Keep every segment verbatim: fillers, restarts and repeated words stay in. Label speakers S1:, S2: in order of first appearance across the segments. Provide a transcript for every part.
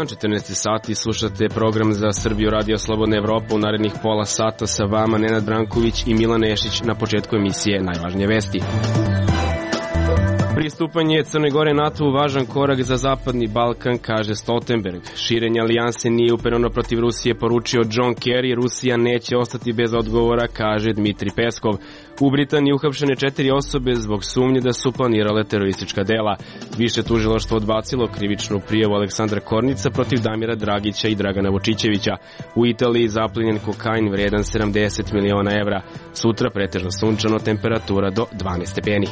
S1: dan, četrnaesti sati, slušate program za Srbiju Radio Slobodna Evropa. U narednih pola sata sa vama Nenad Branković i Milan Nešić. Na početku emisije najvažnije vesti. Pristupanje Crne Gore NATO važan korak za Zapadni Balkan, kaže Stoltenberg. Širenje alijanse nije upereno protiv Rusije, poručio John Kerry. Rusija neće ostati bez odgovora, kaže Dmitri Peskov. U Britaniji uhapšene četiri osobe zbog sumnje da su planirale teroristička dela. Više tužilaštvo odbacilo krivičnu prijavu Aleksandra Kornica protiv Damira Dragića i Dragana Vučićevića. U Italiji zaplenjen kokain vredan sedamdeset miliona evra. Sutra pretežno sunčano, temperatura do dvanaest stepeni.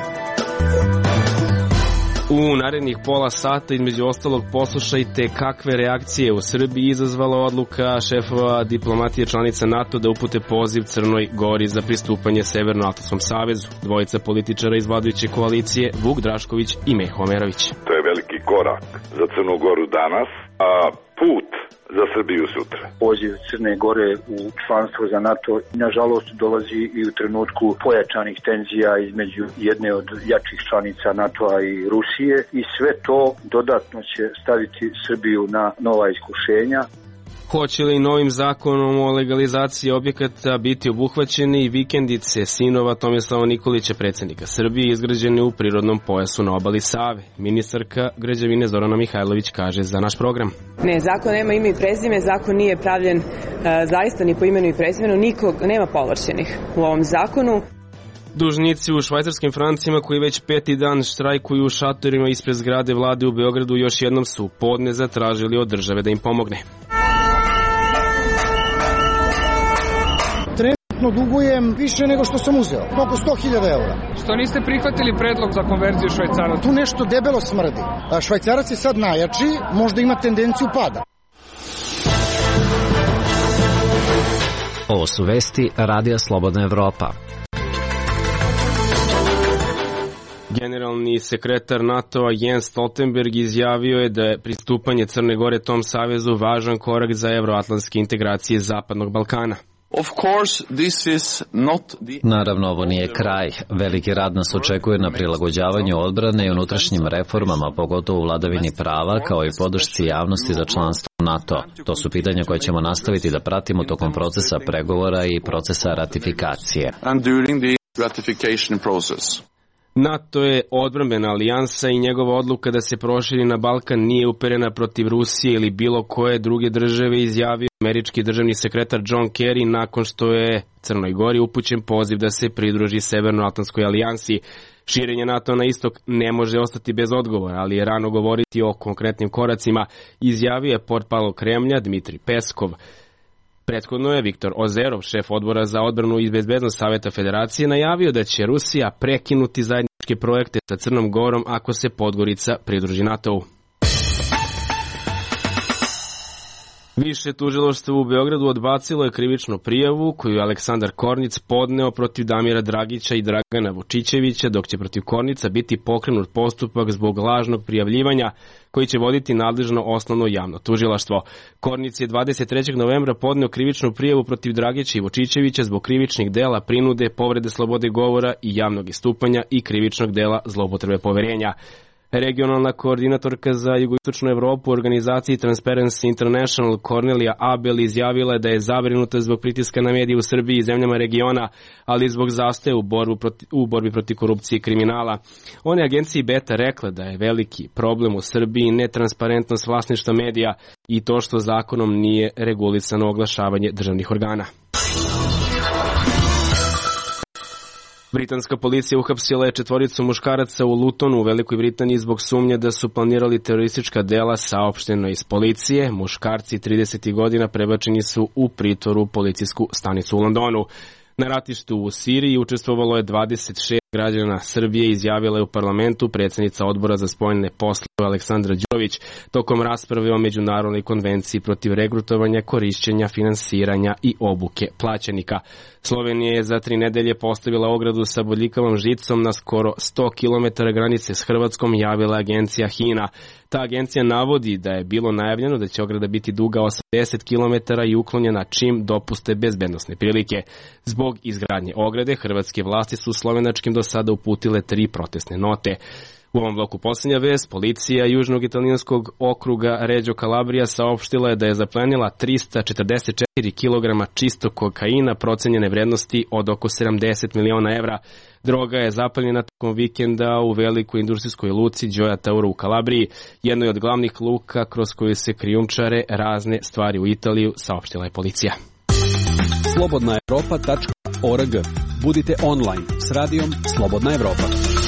S1: U narednih pola sata, između ostalog, poslušajte kakve reakcije u Srbiji izazvala odluka šefova diplomatije članica NATO da upute poziv Crnoj Gori za pristupanje Severnoatlantskom savezu. Dvojica političara iz vladajuće koalicije, Vuk Drašković i Meho Omerović.
S2: To je veliki korak za Crnu Goru danas, a put za Srbiju sutra.
S3: Poziv Crne Gore u članstvo za NATO nažalost dolazi i u trenutku pojačanih tenzija između jedne od jačih članica NATO-a i Rusije i sve to dodatno će staviti Srbiju na nova iskušenja.
S1: Hoće li novim zakonom o legalizaciji objekata biti obuhvaćeni i vikendice sinova Tomislava Nikolića, predsjednika Srbije, izgrađene u prirodnom pojasu na obali Save? Ministarka građevine Zorana Mihajlović kaže za naš program.
S4: Ne, zakon nema ime i prezime, zakon nije pravljen uh, zaista ni po imenu i prezimenu, nikog nema povlašćenih u ovom zakonu.
S1: Dužnici u švajcarskim francima koji već peti dan štrajkuju u šatorima ispred zgrade vlade u Beogradu još jednom su podne zatražili od države da im pomogne.
S5: Dugujem više nego što sam uzeo, oko sto hiljada eura.
S6: Što niste prihvatili predlog za konverziju švajcaraca?
S5: Tu nešto debelo smrdi. Švajcarac je sad najjači, možda ima tendenciju pada.
S7: Ovo su vesti Radija Slobodna Evropa.
S1: Generalni sekretar NATO-a Jens Stoltenberg izjavio je da je pristupanje Crne Gore tom savezu važan korak za evroatlantske integracije Zapadnog Balkana.
S8: Of course, this is not the...
S7: Naravno, ovo nije kraj. Veliki rad nas očekuje na prilagođavanju odbrane i unutrašnjim reformama, pogotovo u vladavini prava, kao i podršci javnosti za članstvo u NATO. To su pitanja koje ćemo nastaviti da pratimo tokom procesa pregovora i procesa ratifikacije.
S8: And during the ratification process.
S1: NATO je odbrambena alijansa i njegova odluka da se proširi na Balkan nije uperena protiv Rusije ili bilo koje druge države, izjavio američki državni sekretar John Kerry nakon što je Crnoj Gori upućen poziv da se pridruži Severnoatlantskoj alijansi. Širenje NATO na istok ne može ostati bez odgovora, ali je rano govoriti o konkretnim koracima, izjavio je portparol Kremlja Dmitri Peskov. Prethodno je Viktor Ozerov, šef odbora za odbranu i bezbednost Saveta Federacije, najavio da će Rusija prekinuti zajedničke projekte sa Crnom Gorom ako se Podgorica pridruži NATO-u. Više tužilaštvo u Beogradu odbacilo je krivičnu prijavu koju je Aleksandar Kornic podneo protiv Damira Dragića i Dragana Vučićevića, dok će protiv Kornica biti pokrenut postupak zbog lažnog prijavljivanja koji će voditi nadležno osnovno javno tužilaštvo. Kornic je dvadeset trećeg novembra podneo krivičnu prijavu protiv Dragića i Vučićevića zbog krivičnih dela prinude, povrede slobode govora i javnog istupanja i krivičnog dela zloupotrebe poverenja. Regionalna koordinatorka za jugoistočnu Evropu u organizaciji Transparency International Kornelija Abel izjavila je da je zabrinuta zbog pritiska na medije u Srbiji i zemljama regiona, ali i zbog zastoja u, u borbi protiv korupcije i kriminala. Ona je agenciji Beta rekla da je veliki problem u Srbiji netransparentnost vlasništva medija i to što zakonom nije regulisano oglašavanje državnih organa. Britanska policija uhapsila je četvoricu muškaraca u Lutonu u Velikoj Britaniji zbog sumnje da su planirali teroristička dela, saopšteno iz policije. Muškarci trideset godina prebačeni su u pritvoru u policijsku stanicu u Londonu. Na ratištu u Siriji učestvovalo je dvadeset šest građana Srbije, izjavila je u parlamentu predsjednica odbora za spoljne poslove Aleksandra Đurović tokom rasprave o međunarodnoj konvenciji protiv regrutovanja, korišćenja, finansiranja i obuke plaćenika. Slovenija je za tri nedelje postavila ogradu sa bodljikavom žicom na skoro sto kilometara granice s Hrvatskom, javila agencija HINA. Ta agencija navodi da je bilo najavljeno da će ograda biti duga osamdeset kilometara i uklonjena čim dopuste bezbednosne prilike. Zbog izgradnje ograde, hrvatske vlasti su slovenačkim do sada uputile tri protestne note. U ovom bloku posljednja vest, policija južnog italijanskog okruga Reggio Calabria saopštila je da je zaplenila trista četrdeset četiri kilograma čistog kokaina procenjene vrednosti od oko sedamdeset miliona evra. Droga je zapaljena tokom vikenda u velikoj industrijskoj luci Gioia Tauro u Kalabriji, jednoj od glavnih luka kroz koju se krijumčare razne stvari u Italiju, saopštila je policija.
S9: slobodna evropa tačka org. Budite online s radijom Slobodna Evropa.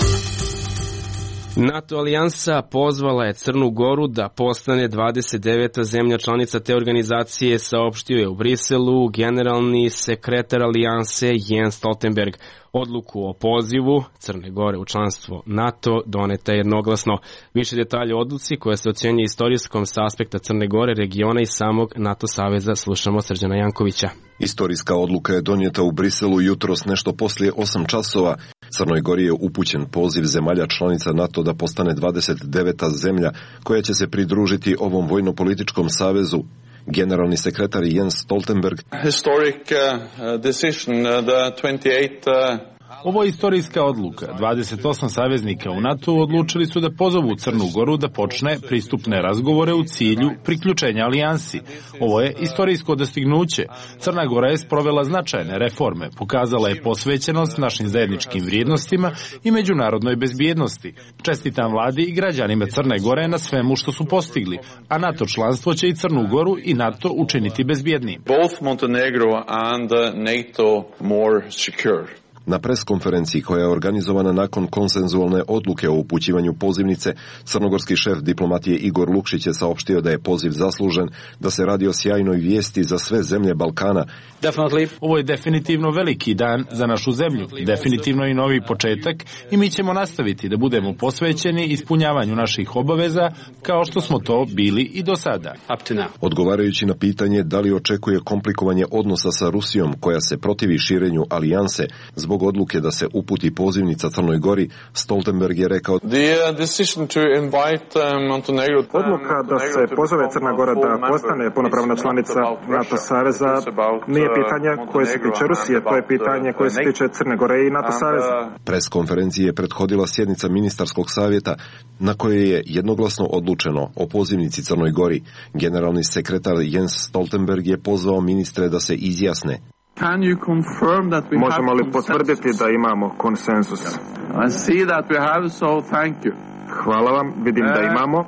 S1: NATO alijansa pozvala je Crnu Goru da postane dvadeset deveta zemlja članica te organizacije, saopštio je u Briselu generalni sekretar alijanse Jens Stoltenberg. Odluku o pozivu Crne Gore u članstvo NATO doneta je jednoglasno. Više detalje o odluci koja se ocjenjuje istorijskom sa aspekta Crne Gore, regiona i samog NATO saveza slušamo Srđana Jankovića.
S10: Istorijska odluka je donijeta u Briselu jutros nešto poslije osam časova. Crnoj Gori je upućen poziv zemalja članica NATO da postane dvadeset deveta zemlja koja će se pridružiti ovom vojno-političkom savezu. Generalni sekretar Jens Stoltenberg.
S8: Historic uh, decision, uh, the twenty-eight uh...
S11: Ovo je istorijska odluka. dvadeset osam saveznika u NATO odlučili su da pozovu Crnu Goru da počne pristupne razgovore u cilju priključenja alijansi. Ovo je istorijsko dostignuće. Crna Gora je sprovela značajne reforme, pokazala je posvećenost našim zajedničkim vrijednostima i međunarodnoj bezbjednosti. Čestitam vladi i građanima Crne Gore na svemu što su postigli, a NATO članstvo će i Crnu Goru i NATO učiniti bezbjednijim.
S8: Both Montenegro and NATO more secure.
S10: Na preskonferenciji koja je organizovana nakon konsenzualne odluke o upućivanju pozivnice, crnogorski šef diplomatije Igor Lukšić je saopštio da je poziv zaslužen, da se radi o sjajnoj vijesti za sve zemlje Balkana.
S11: Definitely. Ovo je definitivno veliki dan za našu zemlju, definitivno i novi početak i mi ćemo nastaviti da budemo posvećeni ispunjavanju naših obaveza kao što smo to bili i do sada.
S10: Odgovarajući na pitanje da li očekuje komplikovanje odnosa sa Rusijom koja se protivi širenju alijanse zbog odluke da se uputi pozivnica Crnoj Gori, Stoltenberg je rekao:
S12: Odluka da se pozove Crna Gora da postane punopravna članica NATO saveza nije pitanje koje se tiče Rusije, to je pitanje koje se tiče Crne Gore i NATO saveza.
S10: Preskonferenciji je prethodila sjednica ministarskog savjeta na kojoj je jednoglasno odlučeno o pozivnici Crnoj Gori. Generalni sekretar Jens Stoltenberg je pozvao ministre da se izjasne.
S12: Možemo li potvrditi da imamo konsenzus? Hvala vam, vidim da imamo.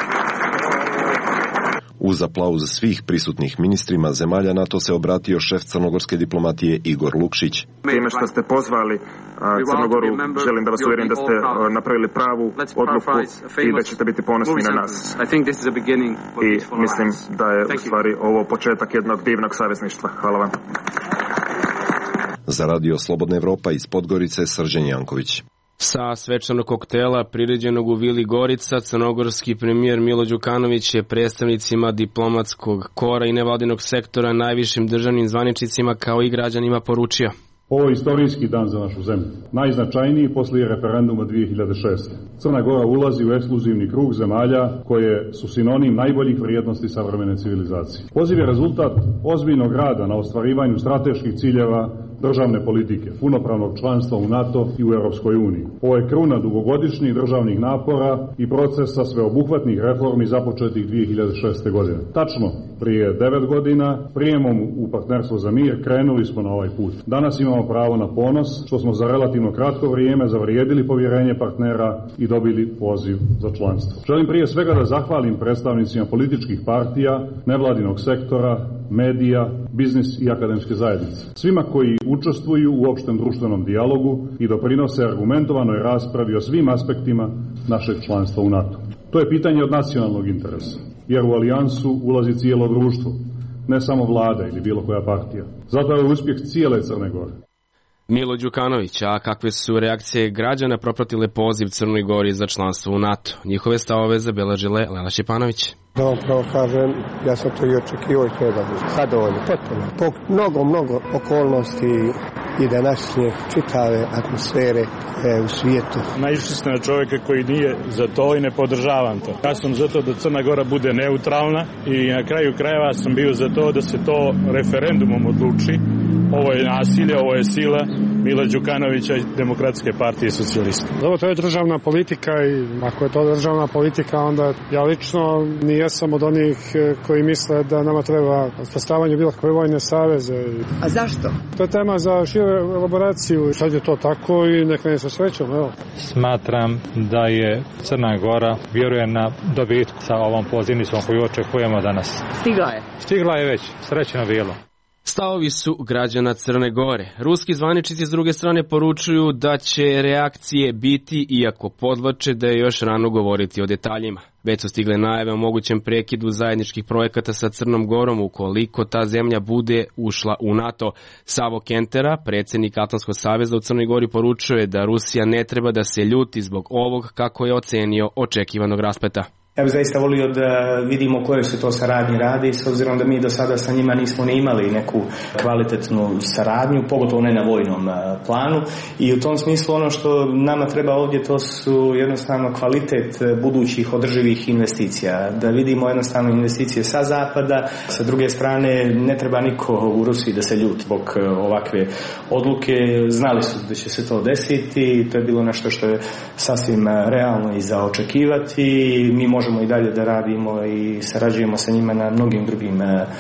S10: Uz aplauz svih prisutnih ministrima zemalja NATO se obratio šef crnogorske diplomatije Igor Lukšić.
S12: Time što ste pozvali Crnogoru, želim da vas uvjerim da ste napravili pravu odluku i da ćete biti ponosni na nas. I mislim da je u stvari ovo početak jednog divnog savezništva. Hvala vam.
S10: Za radio Slobodna Evropa iz Podgorice, Srđan Janković.
S1: Sa svečanog koktela priređenog u Vili Gorica, crnogorski premijer Milo Đukanović je predstavnicima diplomatskog kora i nevladinog sektora, najvišim državnim zvaničnicima kao i građanima poručio:
S13: Ovo je istorijski dan za našu zemlju, najznačajniji poslije referenduma dvije hiljade šeste. Crna Gora ulazi u ekskluzivni krug zemalja koje su sinonim najboljih vrijednosti savremene civilizacije. Poziv je rezultat ozbiljnog rada na ostvarivanju strateških ciljeva državne politike, punopravnog članstva u NATO i u Europskoj uniji. Ovo je kruna dugogodišnjih državnih napora i procesa sveobuhvatnih reformi započetih dvije hiljade šeste. godine. Tačno, prije devet godina, prijemom u partnerstvo za mir, krenuli smo na ovaj put. Danas imamo pravo na ponos što smo za relativno kratko vrijeme zavrijedili povjerenje partnera i dobili poziv za članstvo. Želim prije svega da zahvalim predstavnicima političkih partija, nevladinog sektora, medija, biznis i akademske zajednice. Svima koji učestvuju u opštem društvenom dijalogu i doprinose argumentovanoj raspravi o svim aspektima našeg članstva u NATO. To je pitanje od nacionalnog interesa, jer u alijansu ulazi cijelo društvo, ne samo vlada ili bilo koja partija. Zato je uspjeh cijele Crne Gore.
S1: Milo Đukanović, a kakve su reakcije građana propratile poziv Crnoj Gori za članstvo u NATO? Njihove stavove zabeležile Lela Šipanović.
S14: Da vam pravo kažem, ja sam to i očekivao i to je da bude zadovoljno, potpuno. Po mnogo, mnogo okolnosti i današnje čitave atmosfere e, u svijetu.
S15: Naišli ste na čovjeka koji nije za to i ne podržavam to. Ja sam za to da Crna Gora bude neutralna i na kraju krajeva sam bio za to da se to referendumom odluči ovo je nasilje, ovo je sila Mila Đukanovića i Demokratske partije socijalista.
S16: Ovo to je državna politika i ako je to državna politika, onda ja lično nijesam od onih koji misle da nama treba uspostavljanje bilo kakve vojne saveze.
S17: A zašto?
S16: To je tema za širu elaboraciju. Sad je to tako i neka ne se srećom, evo.
S18: Smatram da je Crna Gora vjeruje na dobitku sa ovom pozivnicom koju očekujemo danas.
S17: Stigla je?
S18: Stigla je već, srećno bilo.
S1: Stavovi su građana Crne Gore. Ruski zvaničnici s druge strane poručuju da će reakcije biti, iako podvlače da je još rano govoriti o detaljima. Već su stigle najave o mogućem prekidu zajedničkih projekata sa Crnom Gorom ukoliko ta zemlja bude ušla u NATO. Savo Kentera, predsjednik Atlantskog saveza u Crnoj Gori, poručuje da Rusija ne treba da se ljuti zbog ovog, kako je ocenio, očekivanog raspleta.
S19: Ja bih zaista volio da vidimo koje se to saradnje radi, s obzirom da mi do sada sa njima nismo ni imali neku kvalitetnu saradnju, pogotovo ne na vojnom planu. I u tom smislu ono što nama treba ovdje, to su jednostavno kvalitet budućih održivih investicija. Da vidimo jednostavno investicije sa zapada, sa druge strane ne treba niko u Rusiji da se ljuti zbog ovakve odluke. Znali su da će se to desiti, to je bilo nešto što je sasvim realno i za očekivati. Mi možemo i dalje da radimo i sarađujemo sa njima na mnogim drugim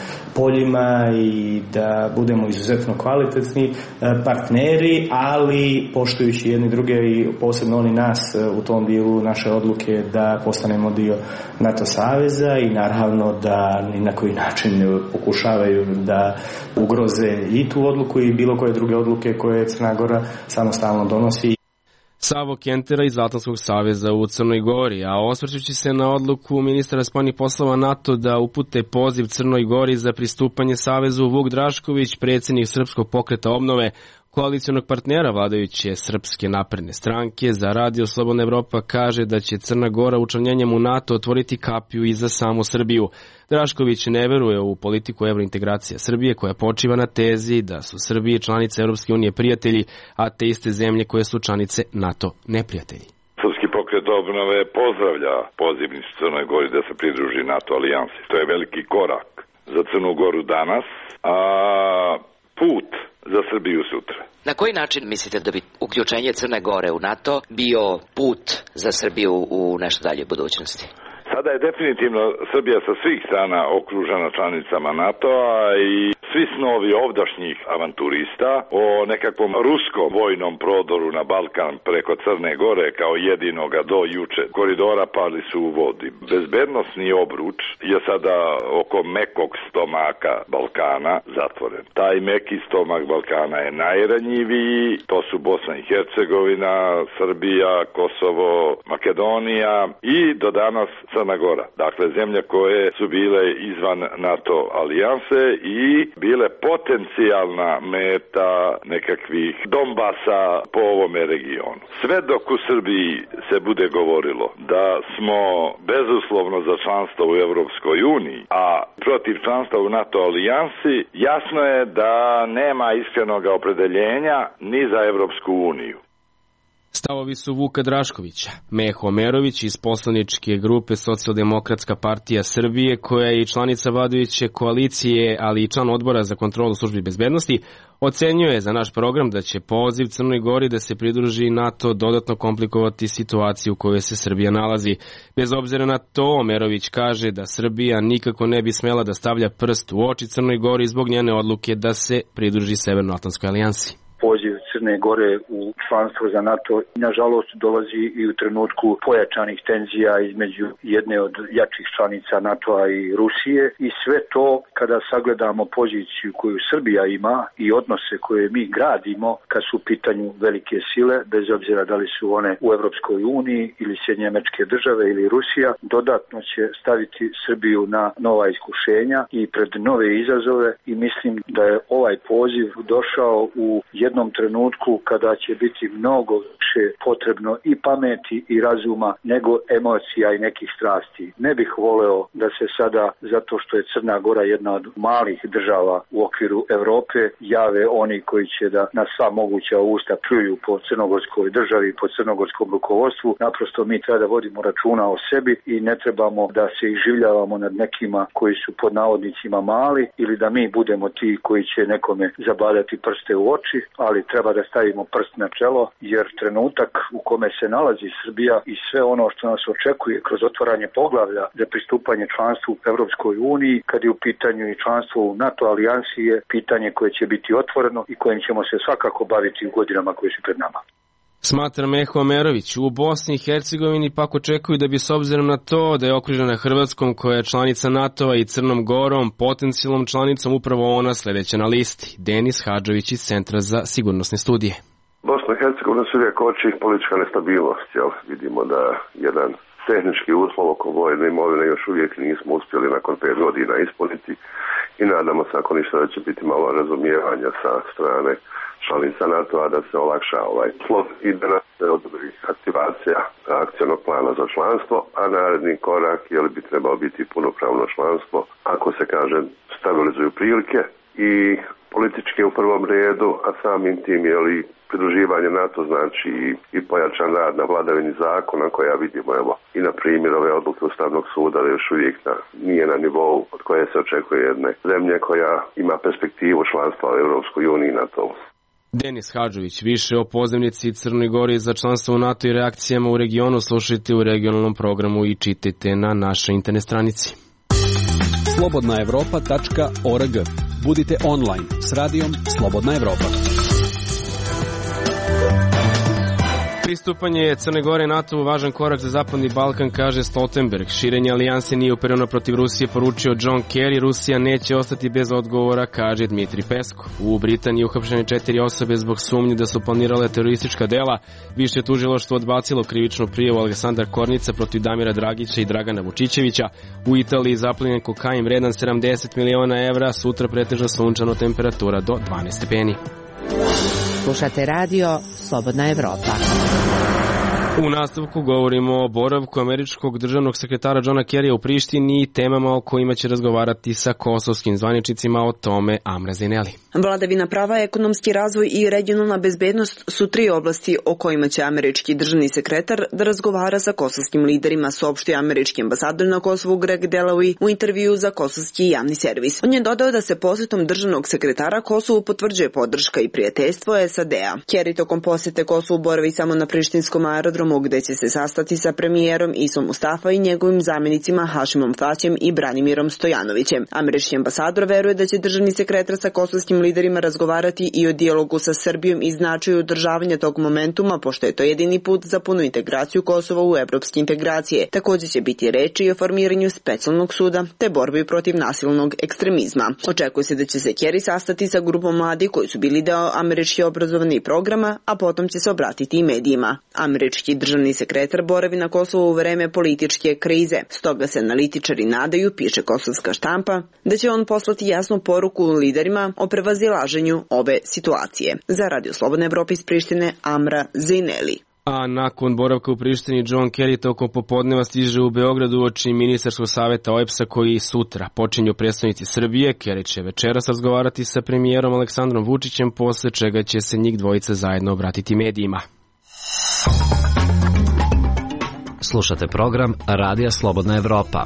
S19: poljima i da budemo izuzetno kvalitetni partneri, ali poštujući jedni druge i posebno oni nas u tom dijelu naše odluke da postanemo dio NATO saveza i naravno da ni na koji način ne pokušavaju da ugroze i tu odluku i bilo koje druge odluke koje Crna Gora samostalno donosi.
S1: Savo Kentera iz Atlantskog saveza u Crnoj Gori, a osvrćući se na odluku ministra spoljnih poslova NATO da upute poziv Crnoj Gori za pristupanje savezu, Vuk Drašković, predsjednik Srpskog pokreta obnove, koalicionog partnera vladajuće Srpske napredne stranke, za Radio Slobodna Evropa kaže da će Crna Gora učlanjenjem u NATO otvoriti kapiju i za samu Srbiju. Drašković ne veruje u politiku evrointegracije Srbije koja počiva na tezi da su Srbije članice Europske unije prijatelji, a te iste zemlje koje su članice NATO neprijatelji.
S2: Srpski pokret obnove pozdravlja pozivnicu Crnoj Gori da se pridruži NATO alijansi. To je veliki korak za Crnu Goru danas, a put za Srbiju sutra.
S17: Na koji način mislite da bi uključenje Crne Gore u NATO bio put za Srbiju u nešto dalje budućnosti?
S2: Sada je definitivno Srbija sa svih strana okružena članicama NATO-a i svi snovi ovdašnjih avanturista o nekakvom ruskom vojnom prodoru na Balkan preko Crne Gore kao jedinoga do juče koridora pali su u vodi. Bezbednosni obruč je sada oko mekog stomaka Balkana zatvoren. Taj meki stomak Balkana je najranjiviji, to su Bosna i Hercegovina, Srbija, Kosovo, Makedonija i do danas Crna Gora. Dakle, zemlje koje su bile izvan NATO alijanse i bile potencijalna meta nekakvih Donbasa po ovome regionu. Sve dok u Srbiji se bude govorilo da smo bezuslovno za članstvo u Europskoj uniji, a protiv članstva u NATO alijansi, jasno je da nema iskrenog opredeljenja ni za Europsku uniju.
S1: Stavovi su Vuka Draškovića. Meho Omerović iz poslaničke grupe Socijaldemokratska partija Srbije, koja je i članica vladajuće koalicije, ali i član odbora za kontrolu službi bezbednosti, ocenjuje za naš program da će poziv Crnoj Gori da se pridruži NATO dodatno komplikovati situaciju u kojoj se Srbija nalazi. Bez obzira na to, Omerović kaže da Srbija nikako ne bi smela da stavlja prst u oči Crnoj Gori zbog njene odluke da se pridruži Severnoatlantskoj alijansi.
S3: Poziv Crne Gore u članstvo za NATO nažalost dolazi i u trenutku pojačanih tenzija između jedne od jačih članica NATO-a i Rusije i sve to kada sagledamo poziciju koju Srbija ima i odnose koje mi gradimo kad su u pitanju velike sile, bez obzira da li su one u Europskoj uniji ili Sjedinjene Američke Države ili Rusija, dodatno će staviti Srbiju na nova iskušenja i pred nove izazove i mislim da je ovaj poziv došao u jednu jednom trenutku kada će biti mnogo više potrebno i pameti i razuma nego emocija i nekih strasti. Ne bih voleo da se sada, zato što je Crna Gora jedna od malih država u okviru Evrope, jave oni koji će da na sva moguća usta pljuju po crnogorskoj državi, po crnogorskom rukovodstvu. Naprosto mi treba da vodimo računa o sebi i ne trebamo da se iživljavamo nad nekima koji su pod navodnicima mali ili da mi budemo ti koji će nekome zabadati prste u oči, ali treba da stavimo prst na čelo, jer trenutak u kome se nalazi Srbija i sve ono što nas očekuje kroz otvaranje poglavlja za pristupanje članstvu u Evropskoj uniji, kad je u pitanju i članstvo u NATO alijansi, je pitanje koje će biti otvoreno i kojim ćemo se svakako baviti u godinama koje su pred nama.
S1: Smatra Meho Amerović. U Bosni i Hercegovini pak očekuju da bi s obzirom na to da je okružena Hrvatskom koja je članica NATO-a i Crnom Gorom potencijalnom članicom upravo ona sledeća na listi. Denis Hadžović iz Centra za sigurnosne studije.
S20: Bosna i Hercegovina se uvijek koči politička nestabilnost. Jel? Vidimo da jedan tehnički uslov oko vojne imovine još uvijek nismo uspjeli nakon pet godina ispuniti i nadamo se ako ništa da će biti malo razumijevanja sa strane članica NATO-a da se olakša ovaj slov i da nas se odobri aktivacija akcionog plana za članstvo, a naredni korak je li bi trebao biti punopravno članstvo ako se kaže stabilizuju prilike i politički u prvom redu, a samim tim je li pridruživanje NATO znači i pojačan rad na vladavini zakona koja vidimo evo i na primjer ove odluke Ustavnog suda da još uvijek na, nije na nivou od koje se očekuje jedne zemlje koja ima perspektivu članstva u Europskoj uniji i NATO.
S1: Denis Hadžović, više o pozivnici Crnoj Gori za članstvo u NATO i reakcijama u regionu slušajte u regionalnom programu i čitajte na našoj internet stranici.
S9: slobodna evropa tačka org. Budite online s radijom Slobodna Evropa. Pristupanje Crne Gore NATO važan korak za Zapadni Balkan, kaže Stoltenberg. Širenje alijanse nije upereno protiv Rusije, poručio John Kerry. Rusija neće ostati bez odgovora, kaže Dmitri Peskov. U Britaniji uhapšene četiri osobe zbog sumnje da su planirale teroristička dela. Više tužilaštvo odbacilo krivičnu prijavu Aleksandar Kornica protiv Damira Dragića i Dragana Vučićevića. U Italiji zaplenjen kokain vredan sedamdeset miliona evra, sutra pretežno sunčano, temperatura do dvanaest stepeni.
S21: Slušate radio Slobodna Evropa.
S1: U nastavku govorimo o boravku američkog državnog sekretara Johna Kerrya u Prištini i temama o kojima će razgovarati sa kosovskim zvaničnicima, o tome Amra Zineli.
S22: Vladavina prava, ekonomski razvoj i regionalna bezbednost su tri oblasti o kojima će američki državni sekretar da razgovara sa kosovskim liderima, saopštio američki ambasador na Kosovu Greg Delawi u intervju za kosovski javni servis. On je dodao da se posjetom državnog sekretara Kosovu potvrđuje podrška i prijateljstvo S A D-a. Kerry tokom posjete Kosovu boravi samo na prištinskom aerodromu gde će se sastati sa premijerom Isom Mustafa i njegovim zamjenicima Hašimom Taćem i Branimirom Stojanovićem. Američki ambasador veruje da će državni sekretar sa kosovskim liderima razgovarati i o dijalogu sa Srbijom i značaju održavanja tog momentuma, pošto je to jedini put za punu integraciju Kosova u evropske integracije. Također će biti reči i o formiranju specijalnog suda te borbi protiv nasilnog ekstremizma. Očekuje se da će se Kerry sastati sa grupom mladih koji su bili deo američki obrazovnih programa, a potom će se obratiti i medijima. Američki državni sekretar boravi na Kosovu u vreme političke krize. Stoga se analitičari nadaju, piše kosovska štampa, da će on poslati jasnu poruku liderima o prevazilaženju ove situacije. Za Radio Slobodna Evropa iz Prištine, Amra Zineli.
S1: A nakon boravka u Prištini, John Kerry tokom popodneva stiže u Beogradu uoči ministarskog saveta O E B S-a koji sutra počinju predstavnici Srbije. Kerry će večeras razgovarati sa premijerom Aleksandrom Vučićem, posle čega će se njih dvojica zajedno obratiti medijima.
S7: Slušate program Radija Slobodna Evropa.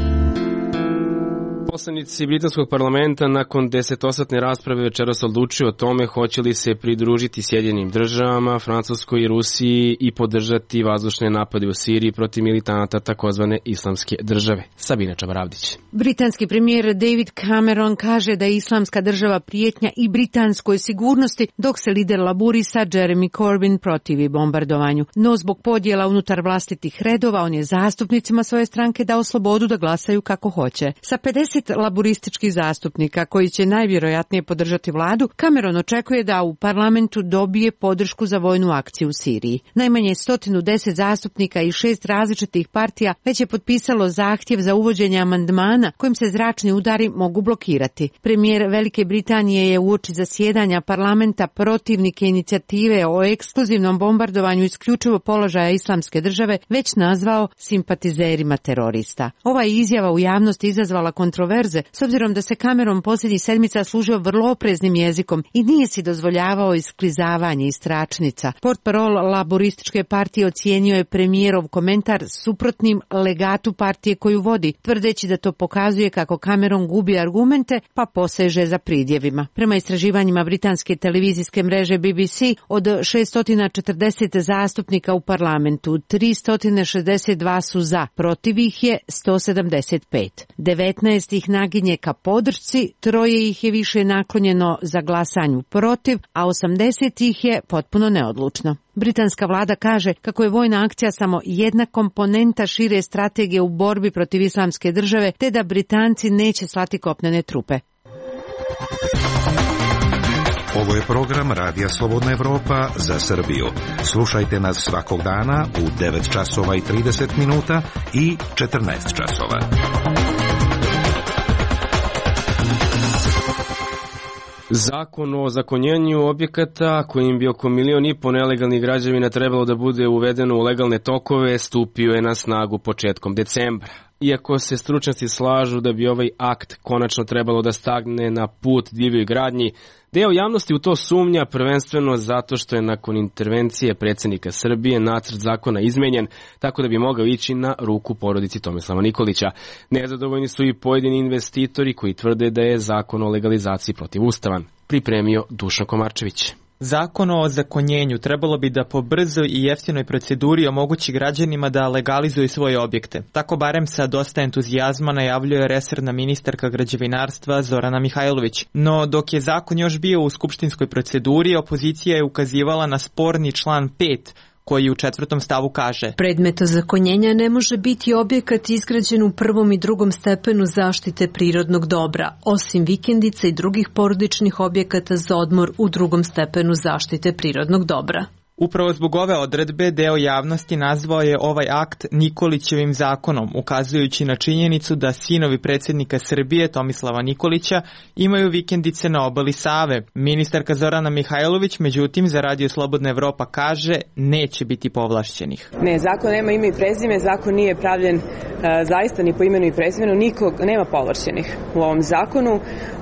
S1: Poslanici britanskog parlamenta nakon desetosatne rasprave večeras odlučuju o tome hoće li se pridružiti Sjedinjenim državama, Francuskoj i Rusiji i podržati vazdušne napade u Siriji protiv militanata takozvane islamske države. Sabina Čabaravdić.
S21: Britanski premijer David Cameron kaže da je islamska država prijetnja i britanskoj sigurnosti, dok se lider laburista Jeremy Corbyn protivi bombardovanju. No zbog podjela unutar vlastitih redova on je zastupnicima svoje stranke dao slobodu da glasaju kako hoće. Sa pedeset pet laburističkih zastupnika koji će najvjerojatnije podržati vladu, Cameron očekuje da u parlamentu dobije podršku za vojnu akciju u Siriji. Najmanje sto deset zastupnika i šest različitih partija već je potpisalo zahtjev za uvođenje amandmana kojim se zračni udari mogu blokirati. Premijer Velike Britanije je uoči zasjedanja parlamenta protivnike inicijative o ekskluzivnom bombardovanju isključivo položaja Islamske države već nazvao simpatizerima terorista. Ova izjava u javnosti izazvala kontroverze s obzirom da se Cameron posljednjih sedmica služio vrlo opreznim jezikom i nije si dozvoljavao isklizavanje iz tračnica. Portparol laborističke partije ocijenio je premijerov komentar suprotnim legatu partije koju vodi, tvrdeći da to pokazuje kako Cameron gubi argumente pa poseže za pridjevima. Prema istraživanjima britanske televizijske mreže B B C, od šesto četrdeset zastupnika u parlamentu, tristo šezdeset dva su za, protiv ih je sto sedamdeset pet. devetnaest ih naginje ka podršci, troje ih je više naklonjeno za glasanju protiv, a osamdeset ih je potpuno neodlučno. Britanska vlada kaže kako je vojna akcija samo jedna komponenta šire strategije u borbi protiv Islamske države, te da Britanci neće slati kopnene trupe.
S4: Ovo je program Radija Slobodna Evropa za Srbiju. Slušajte nas svakog dana u devet časova i trideset minuta i četrnaest časova.
S1: Zakon o ozakonjenju objekata kojim bi oko milion i po nelegalnih građevina trebalo da bude uvedeno u legalne tokove stupio je na snagu početkom decembra. Iako se stručnjaci slažu da bi ovaj akt konačno trebalo da stagne na put divljoj gradnji, deo javnosti u to sumnja prvenstveno zato što je nakon intervencije predsjednika Srbije nacrt zakona izmenjen tako da bi mogao ići na ruku porodici Tomislava Nikolića. Nezadovoljni su i pojedini investitori koji tvrde da je zakon o legalizaciji protivustavan. Pripremio Dušan Komarčević.
S6: Zakon o ozakonjenju trebalo bi da po brzoj i jeftinoj proceduri omogući građanima da legalizuju svoje objekte. Tako barem sa dosta entuzijazma najavljuje resorna ministarka građevinarstva Zorana Mihajlović. No dok je zakon još bio u skupštinskoj proceduri, opozicija je ukazivala na sporni član pet, koji u četvrtom stavu kaže:
S23: predmet ozakonjenja ne može biti objekat izgrađen u prvom i drugom stepenu zaštite prirodnog dobra, osim vikendica i drugih porodičnih objekata za odmor u drugom stepenu zaštite prirodnog dobra.
S6: Upravo zbog ove odredbe deo javnosti nazvao je ovaj akt Nikolićevim zakonom, ukazujući na činjenicu da sinovi predsjednika Srbije Tomislava Nikolića imaju vikendice na obali Save. Ministarka Zorana Mihajlović, međutim, za Radio Slobodna Evropa kaže neće biti povlašćenih.
S24: Ne, zakon nema ime i prezime, zakon nije pravljen uh, zaista ni po imenu i prezimenu, nikog nema povlašćenih u ovom zakonu. Uh,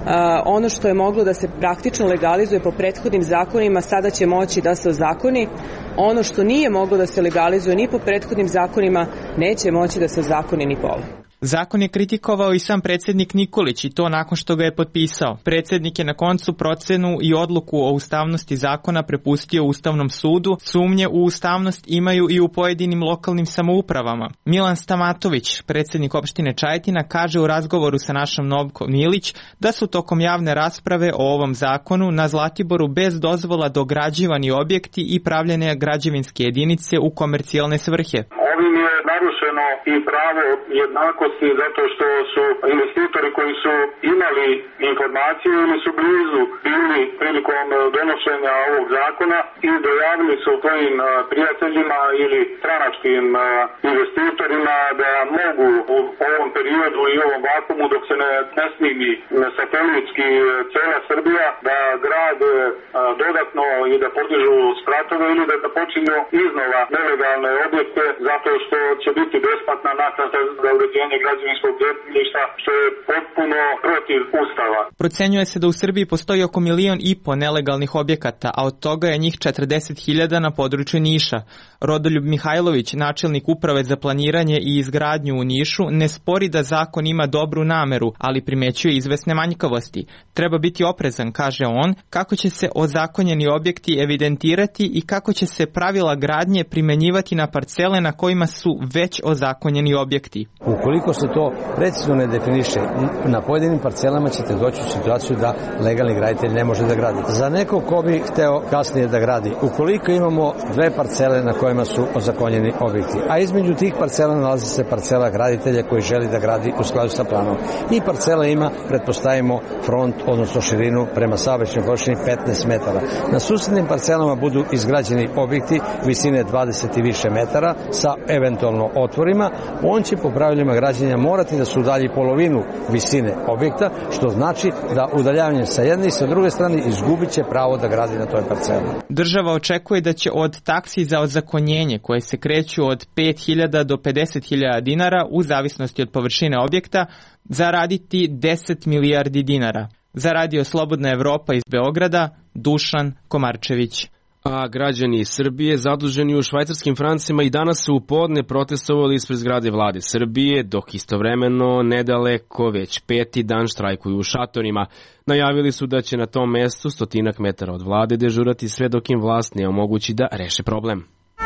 S24: ono što je moglo da se praktično legalizuje po prethodnim zakonima, sada će moći da se ozakoni. Ono što nije moglo da se legalizuje ni po prethodnim zakonima, neće moći da se ozakoni ni po ovom.
S6: Zakon je kritikovao i sam predsjednik Nikolić i to nakon što ga je potpisao. Predsjednik je na koncu procenu i odluku o ustavnosti zakona prepustio Ustavnom sudu. Sumnje u ustavnost imaju i u pojedinim lokalnim samoupravama. Milan Stamatović, predsjednik opštine Čajetina, kaže u razgovoru sa našom Novkom Milić da su tokom javne rasprave o ovom zakonu na Zlatiboru bez dozvola dograđivani objekti i pravljene građevinske jedinice u komercijalne svrhe.
S25: Ovim je narušeno i pravo jednakosti zato što su investitori koji su imali informaciju ili su blizu bili prilikom donošenja ovog zakona i dojavili su svojim prijateljima ili stranačkim investitorima da mogu u ovom periodu i ovom vakumu dok se ne, ne snimi satelitski cela Srbija da grade dodatno i da podižu spratove ili da, da počinju iznova nelegalne objekte zato što će biti besplatna naknada za uređenje građevinskog zemljišta, što je potpuno protiv Ustava.
S6: Procenjuje se da u Srbiji postoji oko milion i po nelegalnih objekata, a od toga je njih četrdeset hiljada na području Niša. Rodoljub Mihajlović, načelnik uprave za planiranje i izgradnju u Nišu, ne spori da zakon ima dobru nameru, ali primećuje izvesne manjkavosti. Treba biti oprezan, kaže on, kako će se ozakonjeni objekti evidentirati i kako će se pravila gradnje primenjivati na parcele na kojima su već već ozakonjeni objekti.
S5: Ukoliko se to precizno ne definiše, na pojedinim parcelama ćete doći u situaciju da legalni graditelj ne može da gradi. Za nekog ko bi hteo kasnije da gradi, ukoliko imamo dve parcele na kojima su ozakonjeni objekti, a između tih parcela nalazi se parcela graditelja koji želi da gradi u skladu sa planom. I parcela ima, pretpostavimo, front, odnosno širinu prema saobraćajnoj površini petnaest metara. Na susednim parcelama budu izgrađeni objekti visine dvadeset i više metara sa eventualno otvorima. On će po pravilima građenja morati da se udalji polovinu visine objekta, što znači da udaljavanjem sa jedne i sa druge strane izgubit će pravo da gradi na toj parceli.
S6: Država očekuje da će od taksi za ozakonjenje, koje se kreću od pet hiljada do pedeset hiljada dinara u zavisnosti od površine objekta, zaraditi deset milijardi dinara. Zaradio Slobodna Evropa iz Beograda, Dušan Komarčević.
S1: A građani Srbije zaduženi u švajcarskim francima i danas su u podne protestovali ispred zgrade vlade Srbije, dok istovremeno nedaleko već peti dan štrajkuju u šatorima. Najavili su da će na tom mestu stotinak metara od vlade dežurati sve dok im vlast ne omogući da reše problem.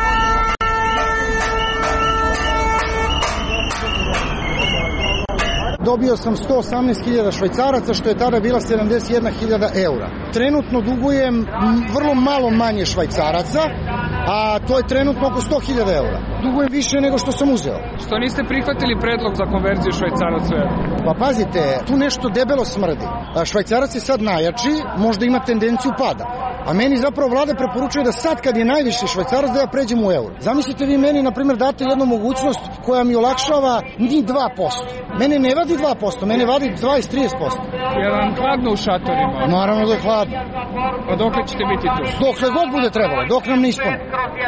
S8: Dobio sam sto osamnaest hiljada švajcaraca, što je tada bila sedamdeset jedna hiljada eura. Trenutno dugujem vrlo malo manje švajcaraca, a to je trenutno oko sto hiljada eura. Dugujem više nego što sam uzeo.
S10: Što niste prihvatili predlog za konverziju švajcaraca u euro?
S8: Pa pazite, tu nešto debelo smrdi. Švajcarac je sad najjači, možda ima tendenciju pada. A meni zapravo vlada preporučuje da sad kad je najviši švajcarac da ja pređem u euro. Zamislite vi meni, na primjer, date jednu mogućnost koja mi olakšava ni dva posto. Mene ne vadi dva posto, mene vadi dvadeset do trideset posto.
S10: Je vam hladno u šatorima?
S8: Naravno da je hladno.
S10: A dokle ćete biti tu?
S8: Dokle god bude trebalo, dok nam ne ispune.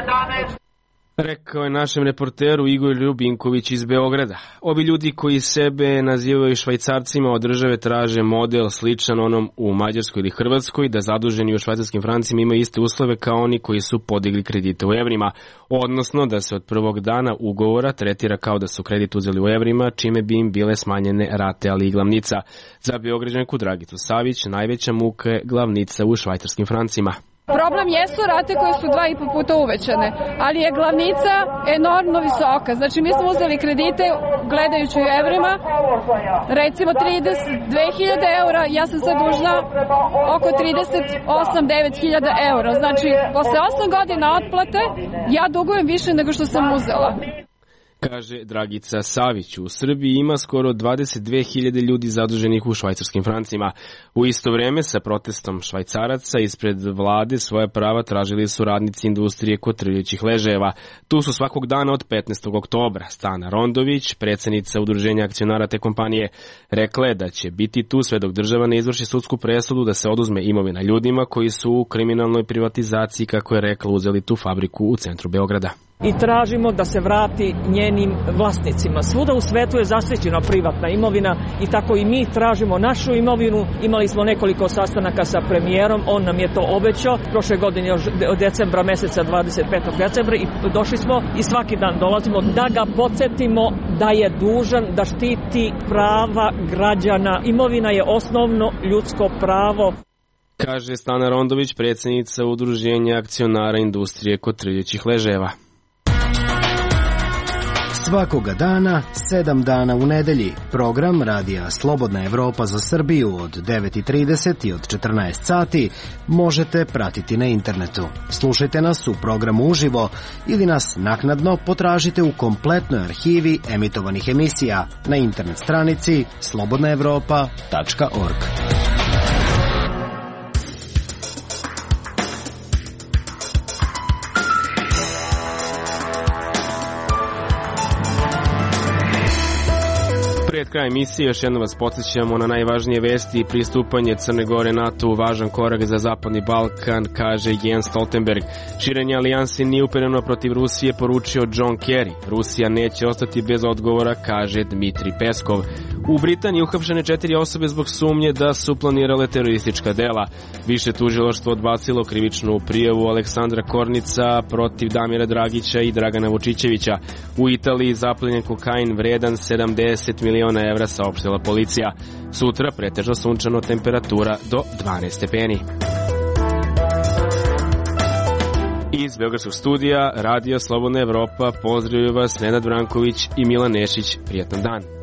S1: Rekao je našem reporteru Igor Ljubinković iz Beograda. Ovi ljudi koji sebe nazivaju švajcarcima od države traže model sličan onom u Mađarskoj ili Hrvatskoj, da zaduženi u švajcarskim francima imaju iste uslove kao oni koji su podigli kredite u evrima, odnosno da se od prvog dana ugovora tretira kao da su kredit uzeli u evrima, čime bi im bile smanjene rate, ali i glavnica. Za Beograđanku Dragicu Savić najveća muka je glavnica u švajcarskim francima.
S11: Problem jesu rate koje su dva i po puta uvećane, ali je glavnica enormno visoka. Znači mi smo uzeli kredite gledajući u evrima, recimo trideset dve hiljade eura, ja sam sad dužna oko trideset osam do devet hiljada eura. Znači posle osam godina otplate ja dugujem više nego što sam uzela.
S1: Kaže Dragica Savić. U Srbiji ima skoro dvadeset dve hiljade ljudi zaduženih u švajcarskim francima. U isto vreme sa protestom švajcaraca ispred vlade svoje prava tražili su radnici industrije kotrljajućih ležajeva. Tu su svakog dana od petnaestog oktobra. Stana Rondović, predsednica udruženja akcionara te kompanije, rekla je da će biti tu sve dok država ne izvrši sudsku presudu da se oduzme imovina ljudima koji su u kriminalnoj privatizaciji, kako je rekla, uzeli tu fabriku u centru Beograda.
S12: I tražimo da se vrati njenim vlasnicima. Svuda u svetu je zaštićena privatna imovina i tako i mi tražimo našu imovinu. Imali smo nekoliko sastanaka sa premijerom, on nam je to obećao. Prošle godine od decembra meseca, dvadeset petog decembra, i došli smo i svaki dan dolazimo da ga podsjetimo da je dužan da štiti prava građana. Imovina je osnovno ljudsko pravo.
S1: Kaže Stana Rondović, predsednica udruženja akcionara industrije kotrljajućih ležajeva.
S26: Svakoga dana, sedam dana u nedelji, program Radija Slobodna Evropa za Srbiju od devet i trideset i od četrnaest sati možete pratiti na internetu. Slušajte nas u programu uživo ili nas naknadno potražite u kompletnoj arhivi emitovanih emisija na internet stranici slobodna evropa tačka org.
S1: Pred kraj emisije još jedno vas podsjećamo na najvažnije vesti. Pristupanje Crne Gore NATO u važan korak za Zapadni Balkan, kaže Jens Stoltenberg. Širenje alijanse nije upereno protiv Rusije, poručio John Kerry. Rusija neće ostati bez odgovora, kaže Dmitri Peskov. U Britaniji uhapšene četiri osobe zbog sumnje da su planirale teroristička dela. Više tužilaštvo odbacilo krivičnu prijavu Aleksandra Kornica protiv Damira Dragića i Dragana Vučićevića. U Italiji zaplenjen kokain vredan sedamdeset miliona evra, saopštila policija. Sutra pretežno sunčano, temperatura do dvanaest stepeni. Iz Beogradskog studija, Radio Slobodna Evropa, pozdravljaju vas Nenad Branković i Milan Nešić. Prijetan dan.